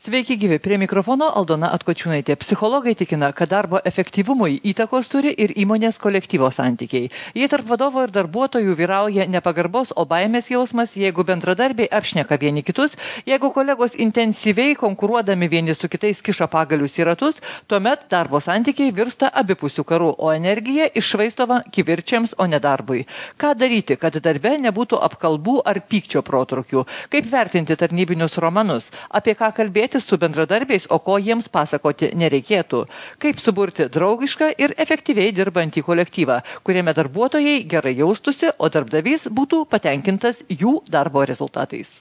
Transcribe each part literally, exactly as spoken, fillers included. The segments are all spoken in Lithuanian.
Sveiki gyvi, prie mikrofono Aldona Atkočiūnaitė. Psichologai tikina, kad darbo efektyvumui įtakos turi ir įmonės kolektyvo santykiai. Jei tarp vadovo ir darbuotojų vyrauja nepagarbos, o baimės jausmas, jeigu bendradarbiai apšneka vieni kitus, jeigu kolegos intensyviai konkuruodami vieni su kitais kiša pagalius į ratus, tuomet darbo santykiai virsta abipusių karų, o energija iššvaistoma kivirčiams, o ne darbui. Ką daryti, kad darbe nebūtų apkalbų ar pykčio protrukių? Kaip vertinti tarnybinius romanus? Apie ką kalbėti su bendradarbiais, o ko jiems pasakoti nereikėtų? Kaip suburti draugišką ir efektyviai dirbantį kolektyvą, kuriame darbuotojai gerai jaustųsi, o darbdavys būtų patenkintas jų darbo rezultatais?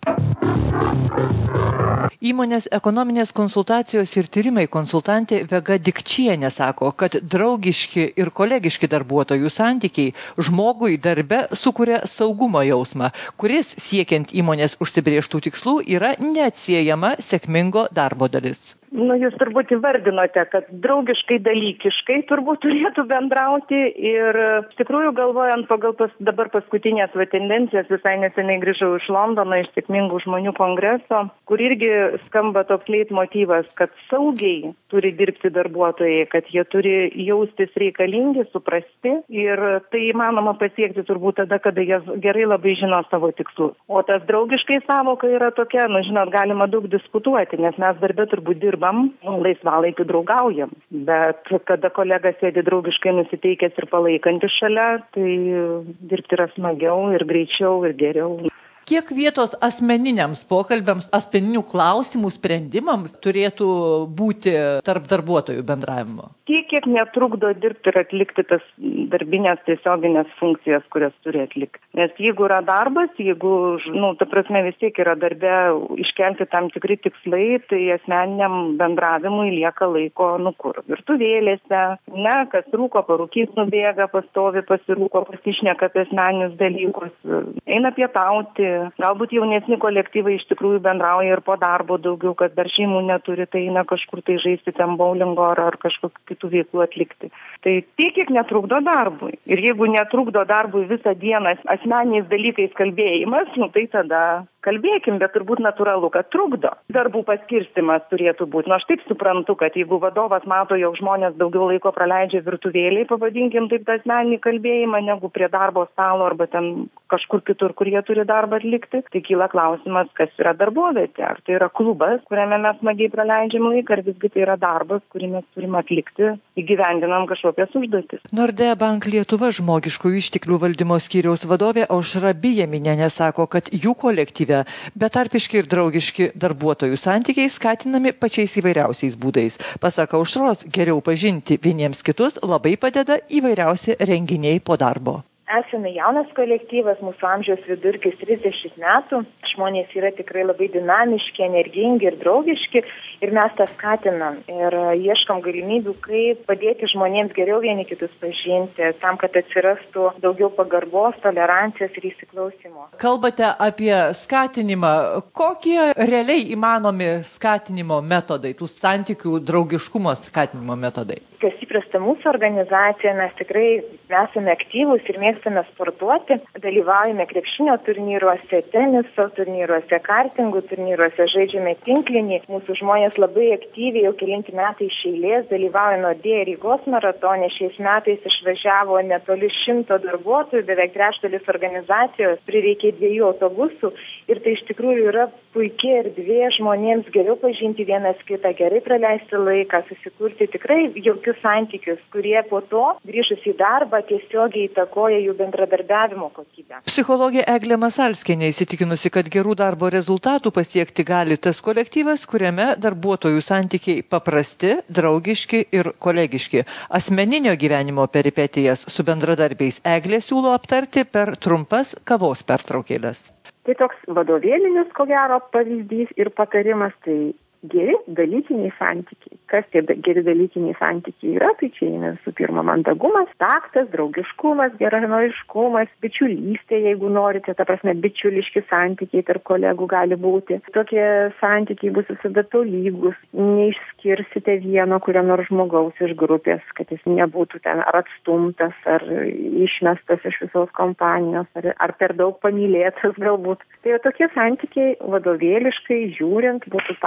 Įmonės ekonominės konsultacijos ir tyrimai konsultantė Vega Dikčienė sako, kad draugiški ir kolegiški darbuotojų santykiai žmogui darbe sukuria saugumo jausmą, kuris siekiant įmonės užsibrėžtų tikslų yra neatsiejama sėkmingo darbo dalis. Nu, jūs turbūt įvardinote, kad draugiškai, dalykiškai turbūt turėtų bendrauti ir iš tikrųjų galvojant pagal pas, dabar paskutinės va, tendencijas, visai neseniai grįžau iš Londono, iš sėkmingų žmonių kongreso, kur irgi skamba toks leitmotyvas, kad saugiai turi dirbti darbuotojai, kad jie turi jaustis reikalingi, suprasti ir tai įmanoma pasiekti turbūt tada, kada jie gerai labai žino savo tikslus. O tas draugiškai savoka yra tokia, nu žinot, galima daug diskutuoti, nes mes darbe turbūt dirbame laisvalaikiu draugaujam, bet kada kolega sėdi draugiškai nusiteikęs ir palaikantis šalia, tai dirbti yra smagiau ir greičiau ir geriau. Kiek vietos asmeniniams pokalbiams, asmeninių klausimų sprendimams turėtų būti tarp darbuotojų bendravimo? Tiek, kiek netrukdo dirbti ir atlikti tas darbinės tiesioginės funkcijas, kurias turi atlikti. Nes jeigu yra darbas, jeigu, nu, ta prasme vis tiek yra darbe iškelti tam tikri tikslai, tai asmeniniam bendravimui lieka laiko, nu kur, virtuvėlėse, ne, kas rūko, parūkys nubėga, pastovi, pasirūko, pasišneka apie asmeninius dalykus, eina pietauti. Galbūt jaunesni kolektyvai iš tikrųjų bendrauja ir po darbo daugiau, kad dar šeimų neturi, tai eina kažkur tai žaisti ten bowlingo ar, ar kažkokių kitų veiklų atlikti. Tai tiek, kiek netrukdo darbui. Ir jeigu netrukdo darbui visą dieną asmeniniais dalykais kalbėjimas, nu tai tada kalbėkim, bet turbūt natūralu, kad trukdo. Darbų paskirstimas turėtų būti. Nu, aš taip suprantu, kad jeigu vadovas mato, jog žmonės daugiau laiko praleidžia virtuvėliai, pavadinkim taip tą asmeninį kalbėjimą, negu prie darbo stalo arba ten kažkur kitur, kur jie turi darbą atlikti, tai kyla klausimas, kas yra darbovietė. Ar tai yra klubas, kuriame mes smagiai praleidžiam laiką, ar visgi tai yra darbas, kurį mes turime atlikti, įgyvendinam kažkokias užduotis. Nordea Bank Lietuva žmogiškųjų išteklių valdymo skyriaus vadovė Aušra Bijaminienė sako, kad jų kolektyve betarpiški ir draugiški darbuotojų santykiai skatinami pačiais įvairiausiais būdais. Pasak Aušros, geriau pažinti vieniems kitus labai padeda įvairiausi renginiai po darbo. Esame jaunas kolektyvas, mūsų amžiaus vidurkis trisdešimt metų, žmonės yra tikrai labai dinamiški, energingi ir draugiški ir mes tą skatinam ir ieškam galimybių, kaip padėti žmonėms geriau vieni kitus pažinti, tam, kad atsirastų daugiau pagarbos, tolerancijos ir įsiklausimo. Kalbate apie skatinimą. Kokie realiai įmanomi skatinimo metodai, tų santykių draugiškumo skatinimo metodai? Kas įprasta mūsų organizacija, mes tikrai esame aktyvūs ir mėgstame sportuoti, dalyvaujame krepšinio turnyruose, teniso turnyruose, kartingų turnyruose, žaidžiame tinklinį. Mūsų žmonės labai aktyviai jau kelinti metai iš eilės dalyvauja Nordea Rygos maratone. Šiais metais išvažiavo netoli šimto darbuotojų, beveik trečdalis organizacijos, prireikė dviejų autobusų ir tai iš tikrųjų yra puikia erdvė žmonėms geriau pažinti vienas kitą, gerai praleisti laiką, susikurti tikrai jaukius santykius, kurie po to grįžus į darbą tiesiogiai įtakoja jų bendradarbiavimo kokybę. Psichologė Eglė Masalskienė įsitikinusi, kad gerų darbo rezultatų pasiekti gali tas kolektyvas, kuriame darbuotojų santykiai paprasti, draugiški ir kolegiški. Asmeninio gyvenimo peripetijas su bendradarbiais Eglė siūlo aptarti per trumpas kavos pertraukėles. Tai toks vadovėlinis, ko gero, pavyzdys ir patarimas, tai geri dalykiniai santykiai. Kas tie geri dalykiniai santykiai yra? Tai čia yra visų pirma mandagumas, taktas, draugiškumas, geranoriškumas, bičiulystė, jeigu norite, ta prasme, bičiuliški santykiai tarp kolegų gali būti. Tokie santykiai bus visada tolygus, neišskirsite vieno kurio nors žmogaus iš grupės, kad jis nebūtų ten ar atstumtas, ar išmestas iš visos kompanijos, ar, ar per daug pamylėtas galbūt. Tai tokie santykiai vadovėliškai žiūrint būtų patys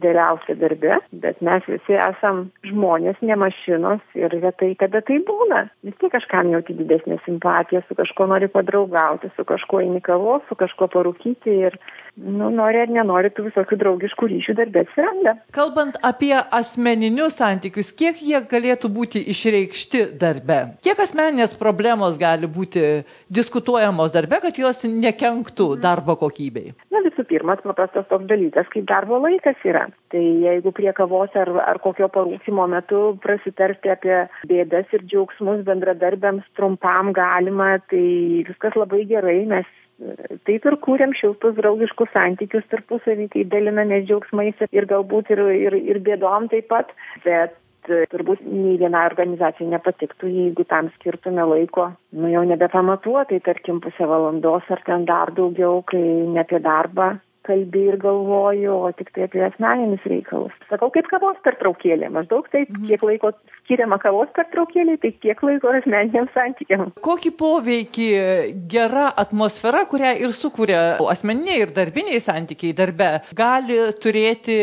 idealiausia darbe, bet mes visi esam žmonės, ne mašinos ir retai kada tai būna. Vis tiek kažkam jauti didesnė simpatija, su kažkuo nori padraugauti, su kažkuo eini kavos, su kažkuo parūkyti ir nu, nori ar nenori, tų visokių draugiškų ryšių darbė atsiranda. Kalbant apie asmeninius santykius, kiek jie galėtų būti išreikšti darbe? Kiek asmeninės problemos gali būti diskutuojamos darbe, kad jos nekenktų darbo kokybei? Na, visų pirma, paprastas toks dalykas, kaip darbo laikas yra. Tai jeigu prie kavos ar, ar kokio parūkymo metu prasitarti apie bėdas ir džiaugsmus bendradarbiams trumpam galima, tai viskas labai gerai, mes taip ir kūrėm šiltus draugiškus santykius tarpusavį, kai dalinamės džiaugsmais ir galbūt ir, ir, ir bėdom taip pat, bet turbūt nei viena organizacija nepatiktų, jeigu tam skirtume laiko, nu jau nebepamatuotai, tarkim, pusę valandos ar ten dar daugiau, kai ne apie darbą kalbi ir galvoju, o tik tai apie asmeninius reikalus. Sakau, kaip kavos pertraukėlė, maždaug taip, kiek laiko skiriama kavos pertraukėlė, tai kiek laiko asmeniniam santykiam. Kokį poveikį gera atmosfera, kurią ir sukuria asmeniniai ir darbiniai santykiai darbe, gali turėti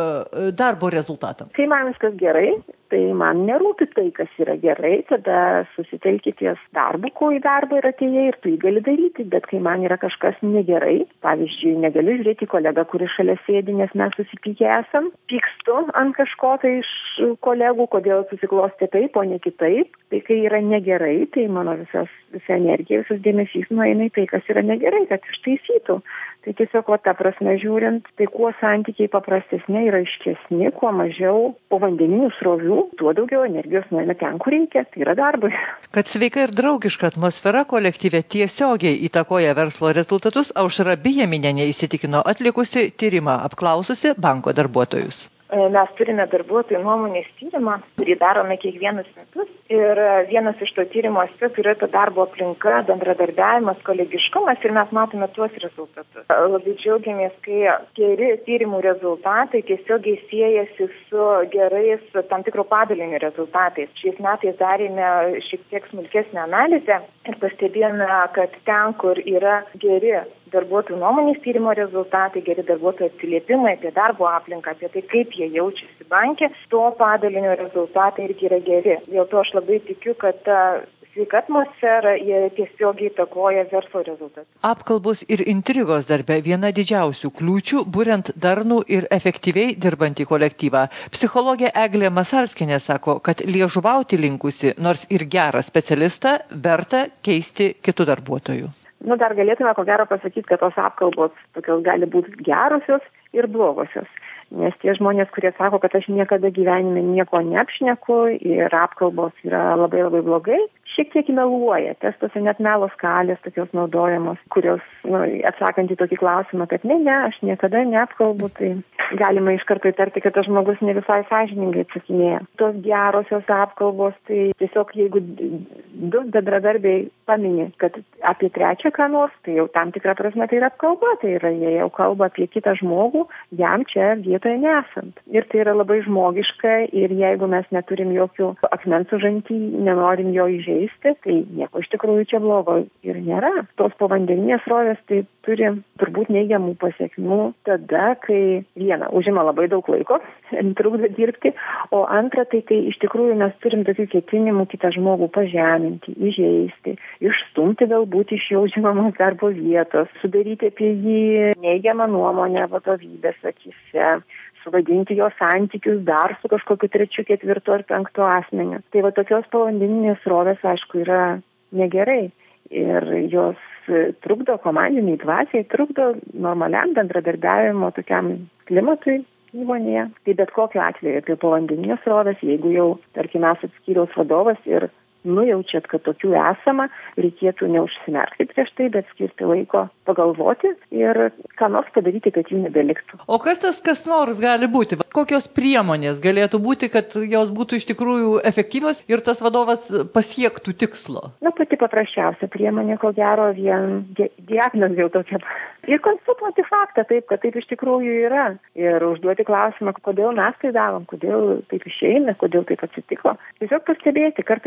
darbo rezultatą? Kai man viskas gerai, tai man nerūpi tai, kas yra gerai, tada susitelki ties darbu, ko į darbą ir atėjai ir tu jį gali daryti, bet kai man yra kažkas negerai, pavyzdžiui, negaliu žiūrėti kolegą, kuris šalia sėdi, nes mes susipykę esam, pykstu ant kažko tai iš kolegų, kodėl susiklostė taip, o ne kitaip, tai kai yra negerai, tai mano visas, visa energija, visas dėmesys nueina į tai, kas yra negerai, kad ištaisytų. Tai tiesiog, va, ta prasme žiūrint, tai kuo santykiai paprastesni ir aiškesni, kuo mažiau povandeninių srovių, tuo daugiau energijos nueina ten, kur reikia, tai yra darbui. Kad sveika ir draugiška atmosfera kolektyve tiesiogiai įtakoja verslo rezultatus, Aušra Bijaminienė įsitikino atlikusi tyrimą, apklaususi banko darbuotojus. Mes turime darbuotojų nuomonės tyrimą, kurį darome kiekvienus metus. Ir vienas iš to tyrimo aspektų yra ta darbo aplinka, bendradarbiavimas, kolegiškumas ir mes matome tuos rezultatus. Labai džiaugiamės, kai geri tyrimų rezultatai tiesiogiai siejasi su gerais tam tikro padalinio rezultatais. Šiais metais darėme šiek tiek smulkesnę analizę ir pastebėjome, kad ten, kur yra geri darbuotojų nuomonės tyrimo rezultatai, geri darbuotojų atsiliepimai apie darbo aplinką, apie tai, kaip jie jaučiasi banke, to padalinio rezultatai irgi yra geri. Dėl to aš labai tikiu, kad ta sveika atmosfera jie tiesiogiai įtakoja verslo rezultatus. Apkalbos ir intrigos darbe viena didžiausių kliūčių, buriant darnų ir efektyviai dirbantį kolektyvą. Psichologė Eglė Masalskienė sako, kad liežuvauti linkusi, nors ir gerą specialistą, verta keisti kitų darbuotojų. Nu, dar galėtume ko gero pasakyti, kad tos apkalbos tokios gali būti gerosios ir blogosios. Nes tie žmonės, kurie sako, kad aš niekada gyvenime nieko neapšneku ir apkalbos yra labai labai blogai, šiek tiek meluoja. Testuose net melo skalės tokios naudojamos, kurios, nu, atsakant į tokį klausimą, kad ne, ne, aš niekada neapkalbu, tai galima iš karto įtarti, kad tas žmogus ne visai sąžiningai atsakinėja. Tos gerosios apkalbos, tai tiesiog jeigu du bendradarbiai pamini, kad apie trečią ką nors, tai jau tam tikrą prasme tai yra apkalba, tai yra jie jau kalba apie kitą žmogų, jam čia vietoje nesant. Ir tai yra labai žmogiška ir jeigu mes neturim jokių akmens užantį, nenorim jo įžeisti, tai nieko iš tikrųjų čia blogo ir nėra. Tos povandeninės srovės tai turi turbūt neigiamų pasiekmių tada, kai viena užima labai daug laiko, trukdo dirbti, o antra tai, kai iš tikrųjų mes turim tokių ketinimų kitą žmogų pažeminti, įžeisti, išstumti galbūt iš jau žinomos darbo vietos, sudaryti apie jį neigiamą nuomonę vadovybės akyse, suvadinti jo santykius dar su kažkokiu trečiu, ketvirtu ar penktu asmeniu. Tai va tokios povandeninės srovės, aišku, yra negerai ir jos trukdo komandiniai dvasiai, trukdo normaliam bendradarbiavimo tokiam klimatui įmonėje. Tai bet kokiu atveju apie povandeninės srovės, jeigu jau, tarkim, esat skyriaus vadovas ir nujaučiat, kad tokių esama, reikėtų neužsimerkti prieš tai, bet skirti laiko pagalvoti ir ką nors padaryti, kad jų nebeliktų. O kas tas kas nors gali būti? Kokios priemonės galėtų būti, kad jos būtų iš tikrųjų efektyvios ir tas vadovas pasiektų tikslo? Na, pati paprasčiausia priemonė, ko gero, vien di- diagnozė jau tokia. Ir konstatuoti faktą taip, kad taip iš tikrųjų yra. Ir užduoti klausimą, kodėl mes tai darom, kodėl taip išeina, kodėl taip atsitiko. Tiesiog pastebėti, kartais žmonės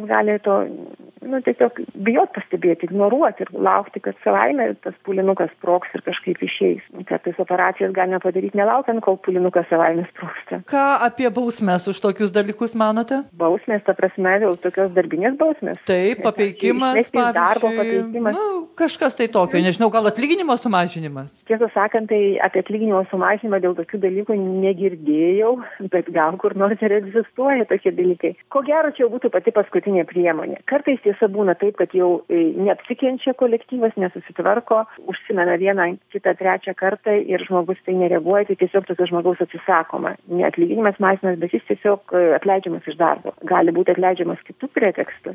gali to, nu, tiesiog bijot pastebėti, ignoruoti ir laukti, kad savaime tas pūlinukas sprogs ir kažkaip išeis. Kartais operacijas galime padaryti nelaukiant, kol pūlinukas savaime sprogsta. Ką apie bausmes už tokius dalykus manote? Bausmės, ta prasme, dėl tokios darbinės bausmės. Taip, papeikimas, pavyzdžiui, darbo papeikimas. Nu, kažkas tai tokio, nežinau, gal atlyginimo sumažinimas? Tiesą sakant, tai apie atlyginimo sumažinimą dėl tokių dalykų negirdėjau, bet gal kur nors ir egzistuoja tokie dalykai. Ko gero, čia jau būtų pati paskutinė priemonė. Kartais tiesa būna taip, kad jau neapsikenčia kolektyvas, nesusitvarko, užsimena vieną, kitą, trečią kartą ir žmogus tai nereaguoja, tai tiesiog tokio žmogaus atsisakoma. Ne atlyginimas mažinamas, bet jis tiesiog atleidžiamas iš darbo. Gali būti atleidžiamas kitų pretekstų.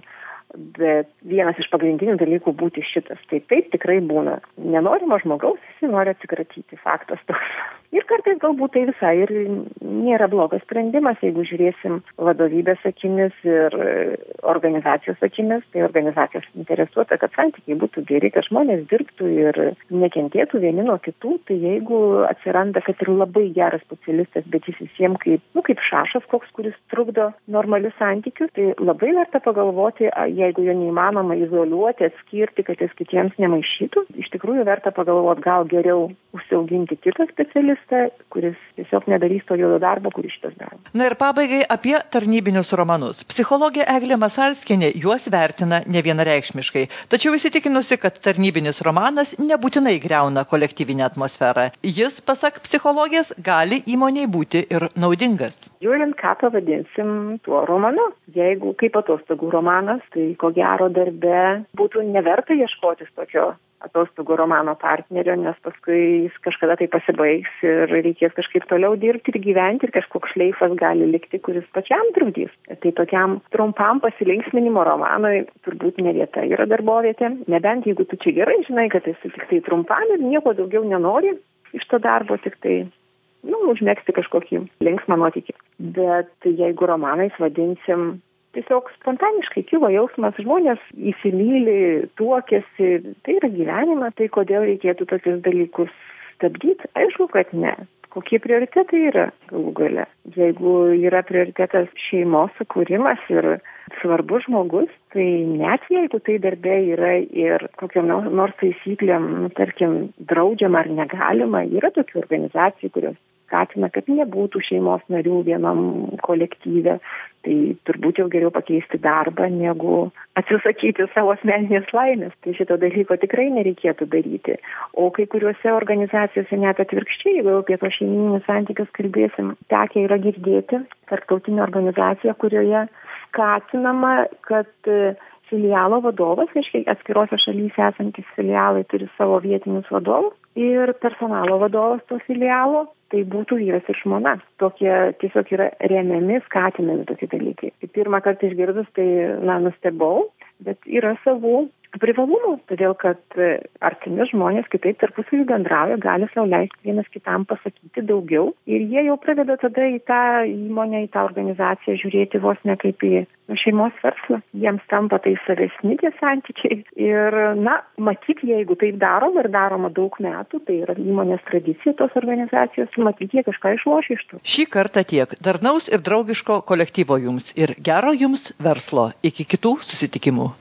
Bet vienas iš pagrindinių dalykų būti šitas. Tai taip tikrai būna. Nenorimo žmogaus, jis nori atsikratyti. Faktas toks. Ir kartais galbūt tai visai ir nėra blogas sprendimas, jeigu žiūrėsim vadovybės akimis ir organizacijos akimis. Tai organizacijos interesuota, kad santykiai būtų geri, kad žmonės dirbtų ir nekentėtų vieni nuo kitų. Tai jeigu atsiranda, kad ir labai geras specialistas, bet jis visiems kaip, nu, kaip šašas koks, kuris trukdo normalius santykius, tai labai verta pagalvoti, jeigu jo neįmanoma izoliuoti, atskirti, kad jis kitiems nemaišytų. Iš tikrųjų verta pagalvoti, gal geriau užsiauginti kitą specialistą, kuris tiesiog nedarys to juodo darbo, kuris šitas daro. Na ir pabaigai apie tarnybinius romanus. Psichologė Eglė Masalskienė juos vertina nevienareikšmiškai, tačiau įsitikinusi, kad tarnybinis romanas nebūtinai griauna kolektyvinę atmosferą. Jis, pasak psichologės, gali įmonei būti ir naudingas. Žiūrint, ką pavadinsim tuo romanu. Jeigu kaip atostogų romanas, tai ko gero darbe būtų neverta ieškotis tokio atostogų romano partnerio, nes paskui jis kažkada tai pasibaigs ir reikės kažkaip toliau dirbti ir gyventi ir kažkoks šleifas gali likti, kuris pačiam trukdys. Tai tokiam trumpam pasilinksminimo romanui turbūt ne vieta yra darbovietė, nebent jeigu tu čia gerai žinai, kad esi tik tai trumpam ir nieko daugiau nenori iš to darbo, tik tai nu, užmegzti kažkokį linksmą nuotykį. Bet jeigu romanais vadinsim, tiesiog spontaniškai kilo jausmas, žmonės įsimyli, tuokiasi, tai yra gyvenimas, tai kodėl reikėtų tokius dalykus stabdyti? Aišku, kad ne. Kokie prioritetai yra galų gale? Jeigu yra prioritetas šeimos sukūrimas ir svarbus žmogus, tai net jeigu tai darbe yra ir kokiam nors taisyklėm, nu, tarkim, draudžiama ar negalima, yra tokių organizacijų, kurios skatina, kad nebūtų šeimos narių vienam kolektyve, tai turbūt jau geriau pakeisti darbą, negu atsisakyti savo asmeninės laimės. Tai šito dalyko tikrai nereikėtų daryti. O kai kuriuose organizacijose net atvirkščiai, jeigu apie tos šeimyninius santykius kalbėsim, tekę yra girdėti tarptautinė organizacija, kurioje skatinama, kad filialo vadovas, reiškia atskirose šalyse esantis filialai turi savo vietinius vadovus ir personalo vadovas to filialo, tai būtų vyras ir žmona. Tokie tiesiog yra remiami, skatinami tokie dalykai. Tai pirmą kartą išgirdus, tai, na, nustebau, bet yra savų privalumų, todėl kad artimi žmonės kitaip tarpusavy bendrauja, gali sau leisti vienas kitam pasakyti daugiau ir jie jau pradeda tada į tą įmonę, į tą organizaciją žiūrėti vos ne kaip į šeimos verslą. Jiems tampa tai savesni tie santykiai ir, na, matyt, jeigu taip daroma ir daroma daug metų, tai yra įmonės tradicija tos organizacijos, matyt, jie kažką išlošia iš to. Šį kartą tiek. Darnaus ir draugiško kolektyvo jums ir gero jums verslo. Iki kitų susitikimų.